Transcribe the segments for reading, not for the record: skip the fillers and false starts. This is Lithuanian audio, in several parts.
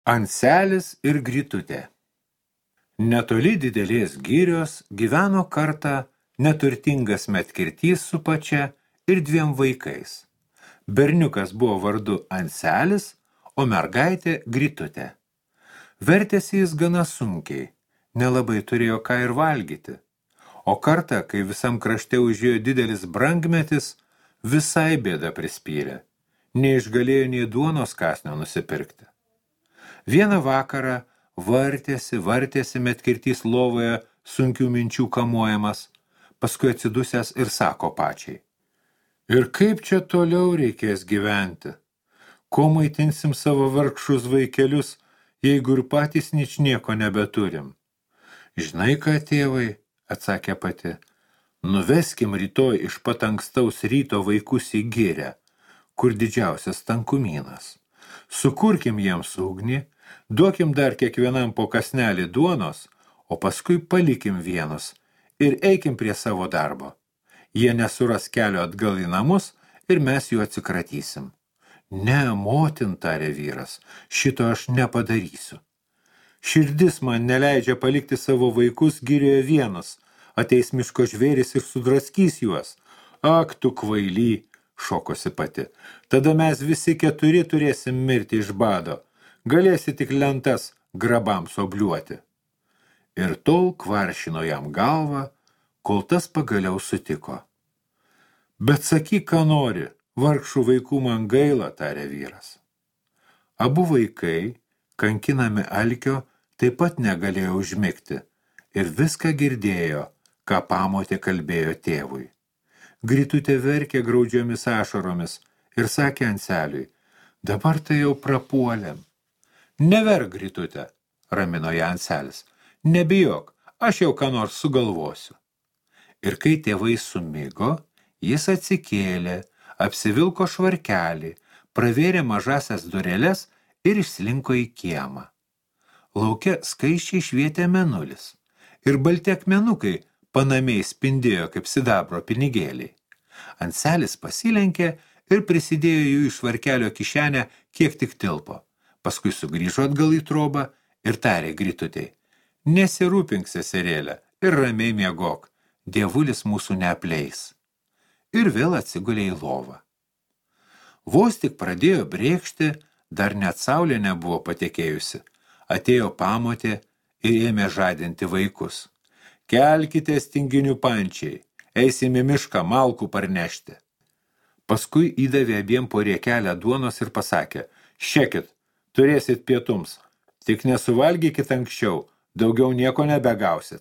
Anselis ir Grytutė. Netoli didelės girios gyveno kartą neturtingas medkirtys su pačia ir 2 vaikais. Berniukas buvo vardu Anselis, o mergaitė Grytutė. Vertėsi jis gana sunkiai, nelabai turėjo ką ir valgyti. O kartą, kai visam krašte užėjo didelis brangmetis, visai bėda prispyrė. Neišgalėjo nei duonos kąsnio nusipirkti. Vieną vakarą vartėsi medkirtys lovoje sunkių minčių kamuojamas, paskui atsidusęs ir sako pačiai: Ir kaip čia toliau reikės gyventi? Ko maitinsim savo vargšus vaikelius, jeigu ir patys ničnieko nebeturim? Žinai ką, tėvai, atsakė pati, nuveskim rytoj iš pat ankstaus ryto vaikus į girią, kur didžiausias tankumynas. Sukurkim jiems ugnį, duokim dar kiekvienam po kąsnelį duonos, o paskui palikim vienus ir eikim prie savo darbo. Jie nesuras kelio atgal į namus ir mes jų atsikratysim. Ne, motin, tarė vyras, šito aš nepadarysiu. Širdis man neleidžia palikti savo vaikus girioje vienus, ateis miško žvėris ir sudraskys juos. Ak, tu kvaily, šokosi pati, tada mes visi 4 turėsim mirti iš bado. Galėsi tik lentas grabams obliuoti. Ir tol kvaršino jam galvą, kol tas pagaliau sutiko. Bet sakyk, ką nori, vargšų vaikų man gaila, tarė vyras. Abu vaikai, kankinami alkio, taip pat negalėjo užmigti ir viską girdėjo, ką pamotė kalbėjo tėvui. Grytutė verkė graudžiomis ašaromis ir sakė Anseliui: dabar tai jau prapuolėm. Neverk, Grytutė, ramino ją Anselis, nebijok, aš jau ką nors sugalvosiu. Ir kai tėvai sumigo, jis atsikėlė, apsivilko švarkelį, pravėrė mažasias dureles ir išslinko į kiemą. Lauke skaisčiai švietė mėnulis ir balti akmenukai panamiai spindėjo kaip sidabro pinigėliai. Anselis pasilenkė ir prisidėjo jų iš švarkelio kišenę, kiek tik tilpo. Paskui sugrįžo atgal į trobą ir tarė Grytutei: nesirūpink, seserėlė, ir ramiai miegok, dievulis mūsų neapleis. Ir vėl atsigulė į lovą. Vos tik pradėjo brėkšti, dar net saulė nebuvo patekėjusi. Atėjo pamotė ir ėmė žadinti vaikus. Kelkitės, tinginių pančiai, eisim į mišką malkų parnešti. Paskui įdavė abiem po riekelę duonos ir pasakė: šekit, turėsit pietums, tik nesuvalgykit anksčiau, daugiau nieko nebegausit.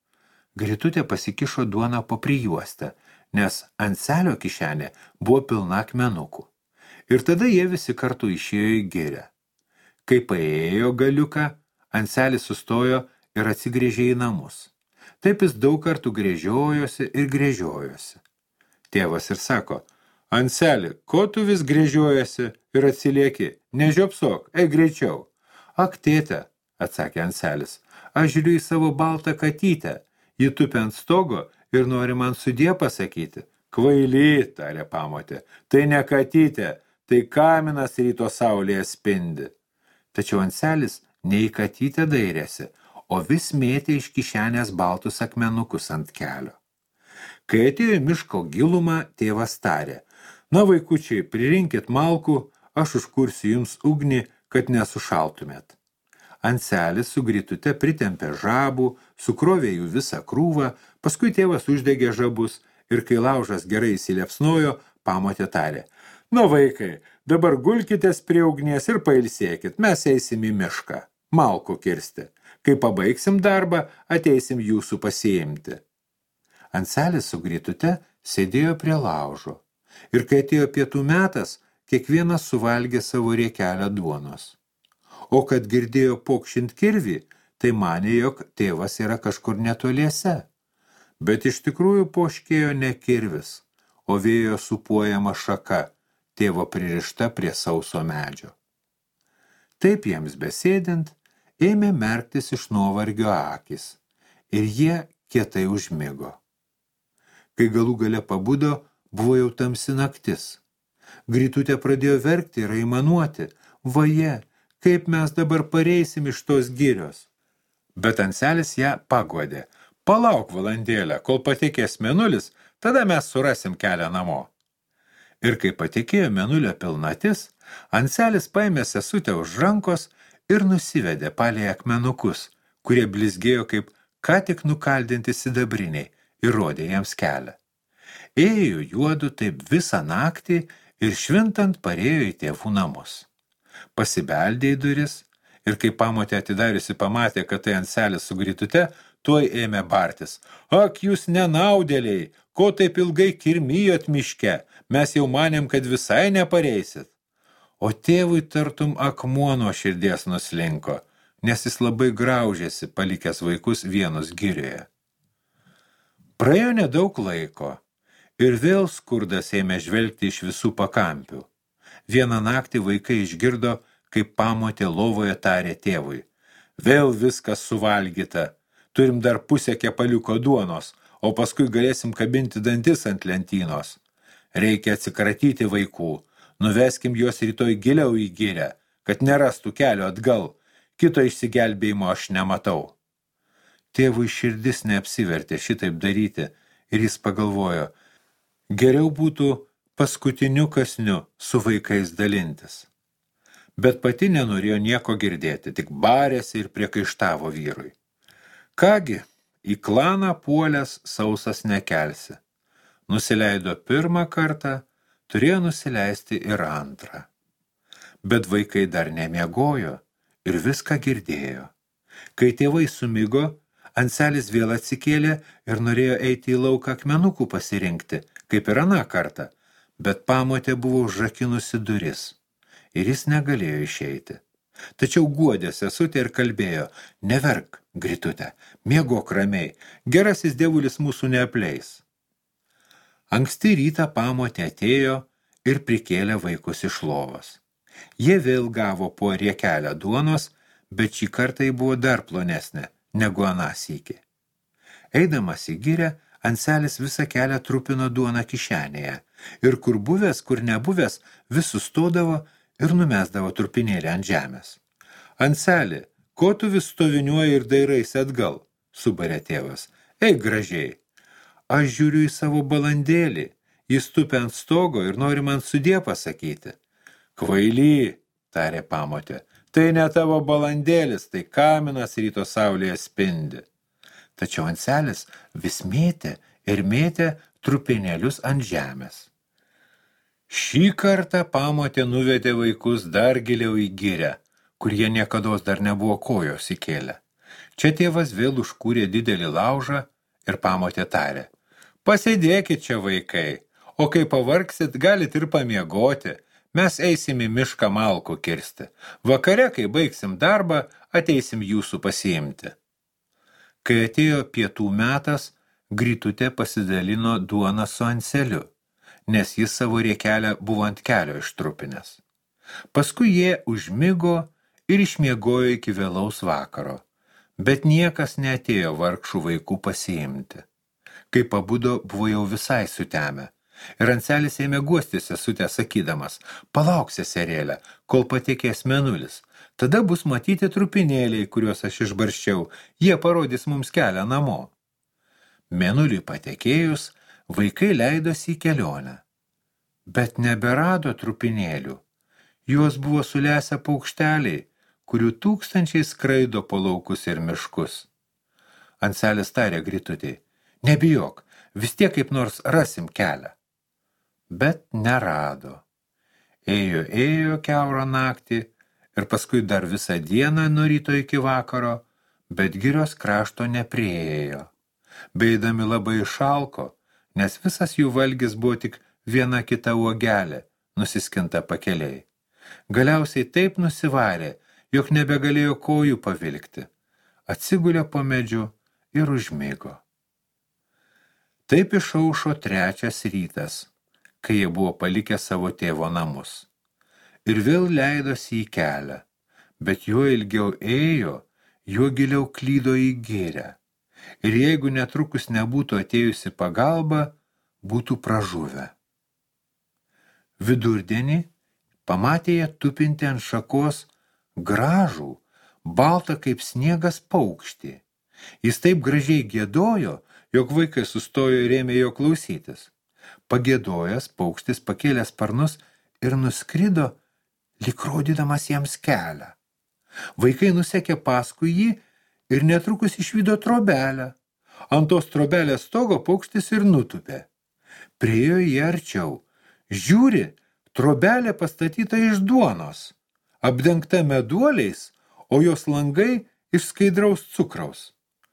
Grytutė pasikišo duoną po prijuostę, nes Anselio kišenė buvo pilna akmenukų. Ir tada jie visi kartu išėjo į girią. Kai paėjo galiuką, Anselis sustojo ir atsigręžė į namus. Taip jis daug kartų gręžiojosi ir gręžiojosi. Tėvas ir sako: Anseli, ko tu vis gręžiojosi ir atsilieki? Nežiopsok, eik greičiau. Ak, tėte, atsakė Anselis, aš žiūriu į savo baltą katytę. Ji tupi ant stogo ir nori man sudie pasakyti. Kvaily, tarė pamotė, tai ne katytė, tai kaminas ryto saulėje spindi. Tačiau Anselis ne į katytę dairėsi, o vis mėtė iš kišenės baltus akmenukus ant kelio. Kai atėjo miško gilumą, tėvas tarė: na, vaikučiai, pririnkit malkų, aš užkursiu jums ugnį, kad nesušaltumėt. Anselis su Grytute pritempė žabų, sukrovė jų visą krūvą, paskui tėvas uždegė žabus ir kai laužas gerai įsiliepsnojo, pamotė tarė: na, vaikai, dabar gulkitės prie ugnies ir pailsėkit, mes eisim į mišką, malkų kirsti. Kai pabaigsim darbą, ateisim jūsų pasiimti. Anselis su Grytute sėdėjo prie laužo ir kai atėjo pietų metas, kiekvienas suvalgė savo riekelę duonos. O kad girdėjo pokšint kirvį, tai manė, jog tėvas yra kažkur netoliese. Bet iš tikrųjų poškėjo ne kirvis, o vėjo supuojama šaka, tėvo pririšta prie sauso medžio. Taip jiems besėdint, ėmė merktis iš nuovargio akys ir jie kietai užmigo. Kai galų gale pabudo, buvo jau tamsi naktis. Grytutė pradėjo verkti ir aimanuoti: vaje, kaip mes dabar pareisim iš tos girios. Bet Anselis ją paguodė. Palauk valandėlę, kol patekės Mėnulis, tada mes surasim kelią namo. Ir kai patekėjo Mėnulio pilnatis, Anselis paėmė sesutę už rankos ir nusivedė palei akmenukus, kurie blizgėjo kaip ką tik nukaldinti sidabriniai ir rodė jiems kelią. Ėjo juodu taip visą naktį ir švintant parėjo į tėvų namus. Pasibeldė į duris ir kai pamotė atidariusi pamatė, kad tai Anselis su Grytute, tuoj ėmė bartis. Ak, jūs nenaudėliai, ko taip ilgai kirmijot miške, mes jau manėm, kad visai nepareisit. O tėvui tartum akmuo nuo širdies nuslinko, nes jis labai graužėsi, palikęs vaikus vienus girioje. Praėjo nedaug laiko ir vėl skurdas ėmė žvelgti iš visų pakampių. Vieną naktį vaikai išgirdo, kaip pamotė lovoje tarė tėvui. Vėl viskas suvalgyta, turim dar pusę kepaliuko duonos, o paskui galėsim kabinti dantis ant lentynos. Reikia atsikratyti vaikų, nuveskim juos rytoj giliau į girią, kad nerastų kelio atgal, kito išsigelbėjimo aš nematau. Tėvui širdis neapsivertė šitaip daryti ir jis pagalvojo, geriau būtų paskutiniu kasniu su vaikais dalintis. Bet pati nenorėjo nieko girdėti, tik barėsi ir priekaištavo vyrui. Kągi, į klaną puolęs sausas nekelsi. Nusileido pirmą kartą, turėjo nusileisti ir antrą. Bet vaikai dar nemiegojo ir viską girdėjo. Kai tėvai sumigo, Anselis vėl atsikėlė ir norėjo eiti į lauką akmenukų pasirinkti, kaip ir aną kartą, bet pamotė buvo užrakinusi duris ir jis negalėjo išeiti. Tačiau guodė sesutė ir kalbėjo, neverk, Grytute, miegok ramiai, gerasis dievulis mūsų neapleis. Anksti rytą pamotė atėjo ir prikėlė vaikus iš lovos. Jie vėl gavo po riekelę duonos, bet šį kartą ji buvo dar plonesnė negu aną sykį. Eidamas į girią, Anselis visą kelią trupino duoną kišenėje ir kur buvęs, kur nebuvęs, vis sustodavo ir numesdavo trupinėlį ant žemės. Anseli, ko tu vis stoviniuoji ir dairaisi atgal, subarė tėvas. Eik gražiai. Aš žiūriu į savo balandėlį, jis tupi ant stogo ir nori man sudie pasakyti. Kvaily, tarė pamotė, tai ne tavo balandėlis, tai kaminas ryto saulėje spindi. Tačiau Anselis vis mėtė ir mėtė trupinėlius ant žemės. Šį kartą pamotė nuvedė vaikus dar giliau į girią, kur jie niekados dar nebuvo kojos įkėlę. Čia tėvas vėl užkūrė didelį laužą ir pamotė tarė. Pasėdėkit čia vaikai, o kai pavargsit, galit ir pamiegoti. Mes eisim į mišką malkų kirsti. Vakare, kai baigsim darbą, ateisim jūsų pasiimti. Kai atėjo pietų metas, Grytutė pasidalino duoną su Anseliu, nes jis savo riekelę buvo ant kelio ištrupinęs. Paskui jie užmigo ir išmiegojo iki vėlaus vakaro, bet niekas neatėjo vargšų vaikų pasiimti. Kai pabudo, buvo jau visai sutemę. Ir Anselis ėmė guosti sesutę sakydamas, palauk seserėlę, kol patekės Mėnulis, tada bus matyti trupinėliai, kuriuos aš išbarščiau, jie parodys mums kelią namo. Mėnuliui patekėjus, vaikai leidosi į kelionę, bet neberado trupinėlių, juos buvo sulesę paukšteliai, kurių tūkstančiai skraido po laukus ir miškus. Anselis tarė Grytutei, nebijok, vis tiek kaip nors rasim kelią. Bet nerado. Ėjo kiaurą naktį ir paskui dar visą dieną nuo ryto iki vakaro, bet girios krašto nepriėjo. Beidami labai išalko, nes visas jų valgis buvo tik viena kita uogelė, nusiskinta pakeliai. Galiausiai taip nusivarė, jog nebegalėjo kojų pavilkti. Atsigulė po medžiu ir užmigo. Taip išaušo trečias rytas, kai jie buvo palikę savo tėvo namus. Ir vėl leidosi į kelią, bet juo ilgiau ėjo, juo giliau klydo į girią. Ir jeigu netrukus nebūtų atėjusi pagalba, būtų pražuvę. Vidurdienį pamatė jie tupinti ant šakos gražų, baltą kaip sniegas paukštį. Jis taip gražiai giedojo, jog vaikai sustojo ir ėmė jo klausytis. Pagiedojęs, paukštis pakėlė sparnus ir nuskrido, lyg rodydamas jiems kelią. Vaikai nusekė paskui jį ir netrukus išvydo trobelę. Ant tos trobelės stogo paukštis ir nutupė. Priėjo jį arčiau. Žiūri, trobelė pastatyta iš duonos, apdengta meduoliais, o jos langai iš skaidraus cukraus.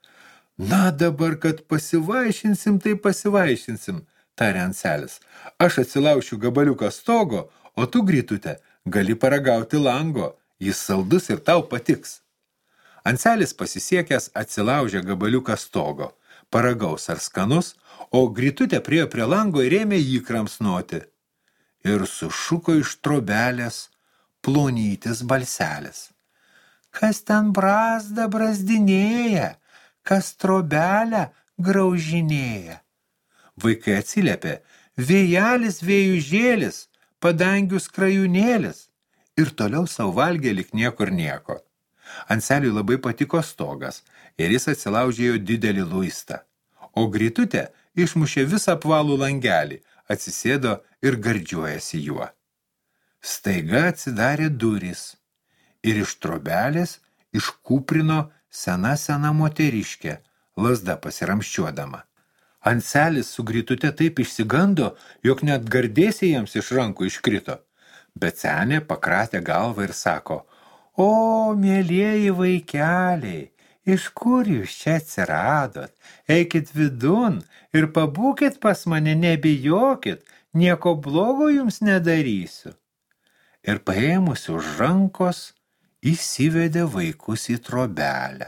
Na dabar, kad pasivaišinsim, tai pasivaišinsim, tarė Anselis. Aš atsilaušiu gabaliuką stogo, o tu, Grytute, gali paragauti lango. Jis saldus ir tau patiks. Anselis pasisiekęs atsilaužė gabaliuką stogo, paragaus ar skanus, o Grytutė priėjo prie lango ir ėmė jį kramsnoti. Ir sušuko iš trobelės plonytis balselis. Kas ten brazda brazdinėja, kas trobelę graužinėja. Vaikai atsiliepė, vėjelis vėjužėlis, padangių skrajūnėlis. Ir toliau savo valgė lyg niekur nieko. Anseliui labai patiko stogas ir jis atsilaužė jo didelį luistą. O Grytutė išmušė visą apvalų langelį, atsisėdo ir gardžiuojasi juo. Staiga atsidarė durys ir iš trobelės iškūprino sena moteriškė, lazda pasiramščiuodama. Anselis su Grytute taip išsigando, jog net gardėsiai jiems iš rankų iškrito. Bet senė pakratė galvą ir sako, o, mielieji vaikeliai, iš kur jūs čia atsiradot? Eikit vidun ir pabūkit pas mane, nebijokit, nieko blogo jums nedarysiu. Ir paėmusi už rankos, įsivedė vaikus į trobelę.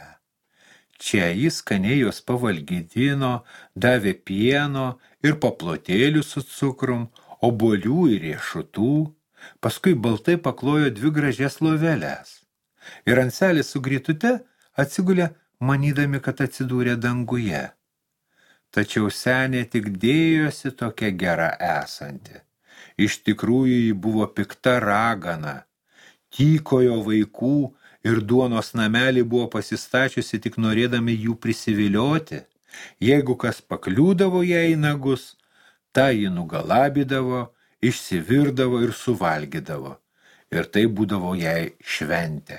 Čia jis skaniai juos pavalgydino, davė pieno ir paplotėlių su cukrum, obuolių ir riešutų. Paskui baltai paklojo 2 gražias loveles. Ir Anselis su Grytute atsigulė, manydami, kad atsidūrė danguje. Tačiau senė tik dėjosi tokia gera esanti. Iš tikrųjų ji buvo pikta ragana. Tykojo vaikų ir duonos namelį buvo pasistačiusi tik norėdami jų prisivilioti. Jeigu kas pakliūdavo jai į nagus, tą jį nugalabydavo, išsivirdavo ir suvalgydavo. Ir tai būdavo jai šventė.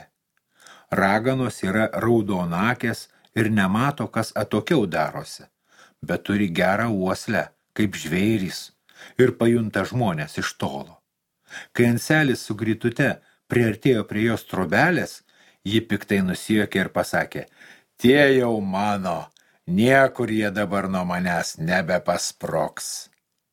Raganos yra raudonakės ir nemato, kas atokiau darosi, bet turi gerą uoslę, kaip žvėrys, ir pajunta žmonės iš tolo. Kai Anselis su Grytute priartėjo prie jos trobelės, ji piktai nusijuokė ir pasakė, tie jau mano, niekur jie dabar nuo manęs nebepasproks.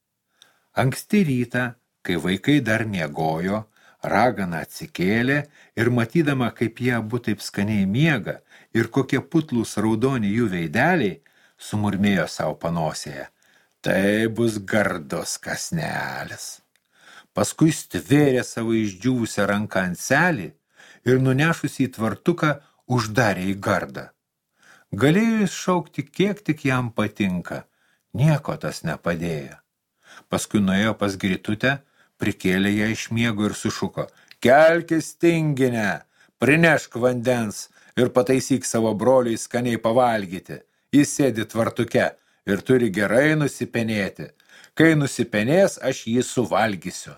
Anksti rytą, kai vaikai dar miegojo, ragana atsikėlė ir matydama, kaip jie abu taip skaniai miega ir kokie putlūs raudoni jų veideliai, sumurmėjo savo panosėje. Tai bus gardus kąsnelis. Paskui stvėrė savo išdžiūvusią ranką Anselį ir nunešusi į tvartuką uždarė į gardą. Galėjo jis šaukti, kiek tik jam patinka, nieko tas nepadėjo. Paskui nuėjo pas Grytutę, prikėlė ją iš miego ir sušuko, kelkis tinginę, prinešk vandens ir pataisyk savo broliui skaniai pavalgyti. Jis sėdi tvartuke ir turi gerai nusipenėti. Kai nusipenės, aš jį suvalgysiu.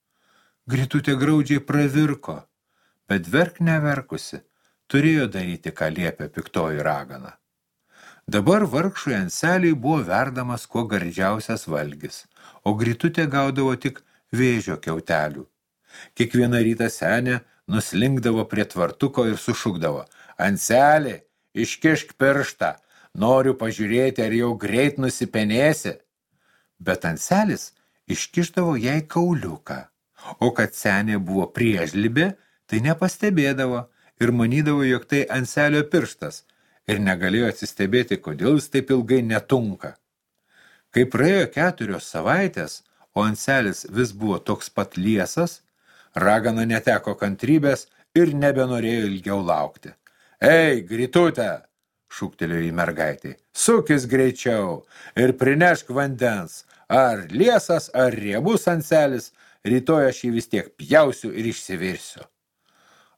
Grytutė graudžiai pravirko, bet verk neverkusi, turėjo daryti, ką liepė piktoji ragana. Dabar vargšui Anseliui buvo verdamas kuo gardžiausias valgis, o Grytutė gaudavo tik vėžio kiautelių. Kiekvieną rytą senė nuslinkdavo prie tvartuko ir sušukdavo, Anseli, iškišk pirštą, noriu pažiūrėti, ar jau greit nusipenėsi. Bet Anselis iškišdavo jai kauliuką, o kad senė buvo priežlibė, tai nepastebėdavo ir manydavo, jog tai Anselio pirštas, ir negalėjo atsistebėti, kodėl jis taip ilgai netunka. Kai praėjo 4 savaitės, o Anselis vis buvo toks pat liesas, ragana neteko kantrybės ir nebenorėjo ilgiau laukti. Ei, Grytute, šūktelėjo į mergaitį, sukis greičiau ir prinešk vandens, ar liesas, ar riebus Anselis, rytoj aš jį vis tiek pjausiu ir išsivirsiu.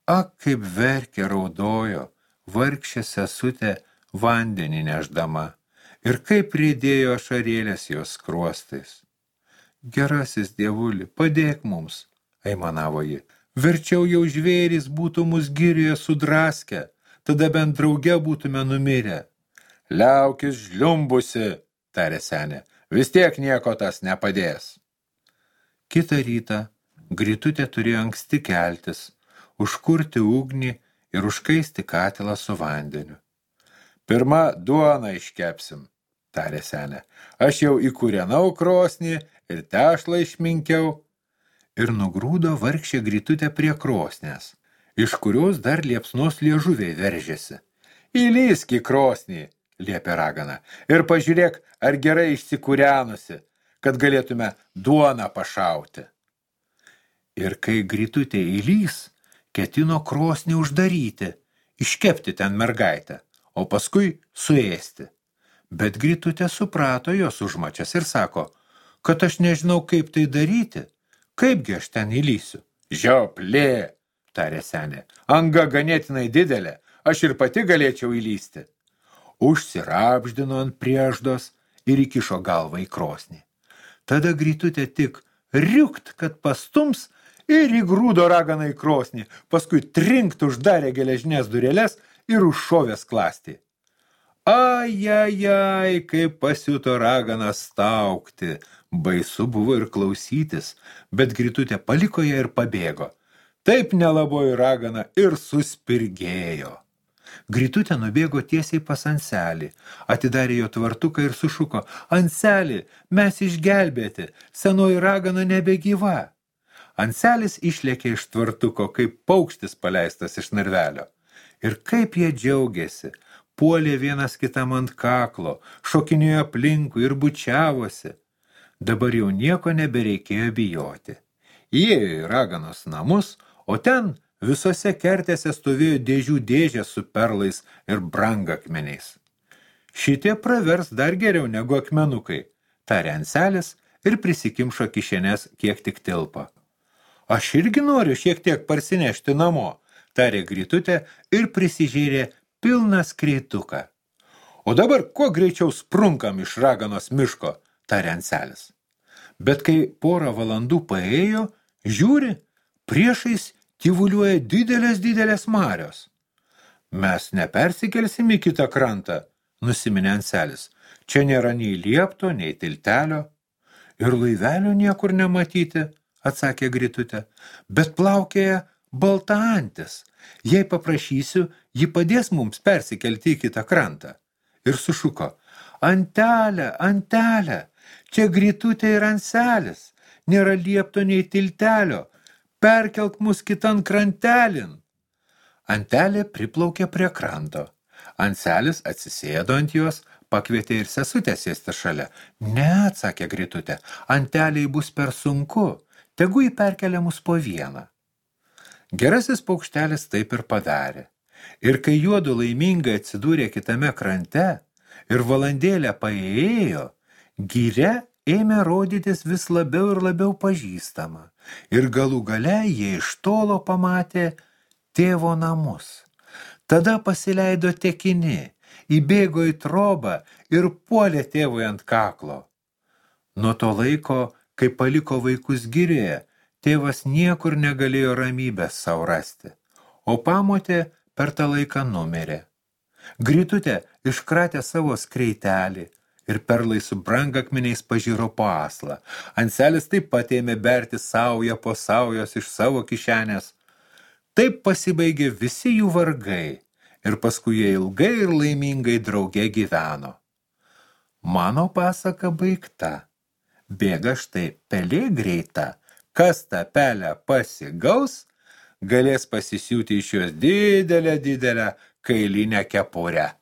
Ak, kaip verkė raudojo, vargšė sesutė vandenį neždama, ir kaip riedėjo ašarėlės jos skruostais. Gerasis dievuli, padėk mums, aimanavo ji. Verčiau jau žvėrys būtų mus girioje sudraskę, tada bent drauge būtume numirę. Liaukis žliumbusi, tarė senė, vis tiek nieko tas nepadės. Kitą rytą Grytutė turėjo anksti keltis, užkurti ugnį ir užkaisti katilą su vandeniu. Pirma duoną iškepsim, tarė senė. Aš jau įkūrenau krosnį ir tešlą išminkiau. Ir nugrūdo vargšė Grytutė prie krosnės, iš kurios dar liepsnos liežuviai veržėsi. Įlįsk į krosnį, liepė ragana, ir pažiūrėk, ar gerai išsikūrenusi, kad galėtume duoną pašauti. Ir kai Grytutė įlys, ketino krosnį uždaryti, iškepti ten mergaitę, o paskui suėsti. Bet Grytutė suprato jos užmačias ir sako, kad aš nežinau, kaip tai daryti, kaipgi aš ten įlysiu. Žioplė, tarė senė, anga ganėtinai didelė, aš ir pati galėčiau įlysti. Užsirapždino ant prieždos ir įkišo galvą į krosnį. Tada Grytutė tik riukt, kad pastums, ir įgrūdo raganą į krosnį, paskui trinkt uždarė geležinės durėles ir užšovė sklastį. Ai, kaip pasiuto raganą staukti, baisu buvo ir klausytis, bet Grytutė paliko ją ir pabėgo. Taip nelaboji ragana ir suspirgėjo. Grytutė nubėgo tiesiai pas Anselį, atidarė jo tvartuką ir sušuko, Anseli, mes išgelbėti, senoji ragana nebegyva. Anselis išlėkė iš tvartuko, kaip paukštis paleistas iš narvelio. Ir kaip jie džiaugėsi, puolė vienas kitam ant kaklo, šokinėjo aplinkui ir bučiavosi. Dabar jau nieko nebereikėjo bijoti. Įėjo į raganos namus, o ten visose kertėse stovėjo dėžių dėžės su perlais ir brangakmeniais. Šitie pravers dar geriau negu akmenukai, tarė Anselis ir prisikimšo kišenės, kiek tik tilpo. Aš irgi noriu šiek tiek parsinešti namo, tarė Grytutė ir prisižėrė pilną skreituką. O dabar kuo greičiau sprunkam iš raganos miško, tarė Anselis. Bet kai porą valandų paėjo, žiūri, priešais tyvuliuoja didelės marios. Mes nepersikelsim į kitą krantą, nusiminė Anselis. Čia nėra nei liepto, nei tiltelio. Ir laivelio niekur nematyti, atsakė Grytutė, bet plaukėja balta antis. Jei paprašysiu, ji padės mums persikelti į kitą krantą. Ir sušuko, Antelė, čia Grytutė ir Anselis, nėra liepto nei tiltelio, perkelk mus kitan krantelin. Antelė priplaukė prie kranto. Anselis atsisėdo ant jos, pakvietė ir sesutę sėsti šalia. Ne, atsakė Grytutė, Antelei bus per sunku, tegu jį perkelia mus po vieną. Gerasis paukštelis taip ir padarė. Ir kai juodu laimingai atsidūrė kitame krante ir valandėlę paėjo, giria ėmė rodytis vis labiau ir labiau pažįstama. Ir galų gale jie iš tolo pamatė tėvo namus. Tada pasileido tekini, įbėgo į trobą ir puolė tėvui ant kaklo. Nuo to laiko, kai paliko vaikus girioje, tėvas niekur negalėjo ramybės sau rasti, o pamotė per tą laiką numirė. Grytutė iškratė savo skreitelį ir perlai su brangakmeniais pažiro po aslą. Anselis taip pat ėmė berti saują po saujos iš savo kišenės. Taip pasibaigė visi jų vargai ir paskui jie ilgai ir laimingai drauge gyveno. Mano pasaka baigta. Bėga štai pelė greita. Kas tą pelę pasigaus, galės pasisiūti iš jos didelę kailinę kepurę.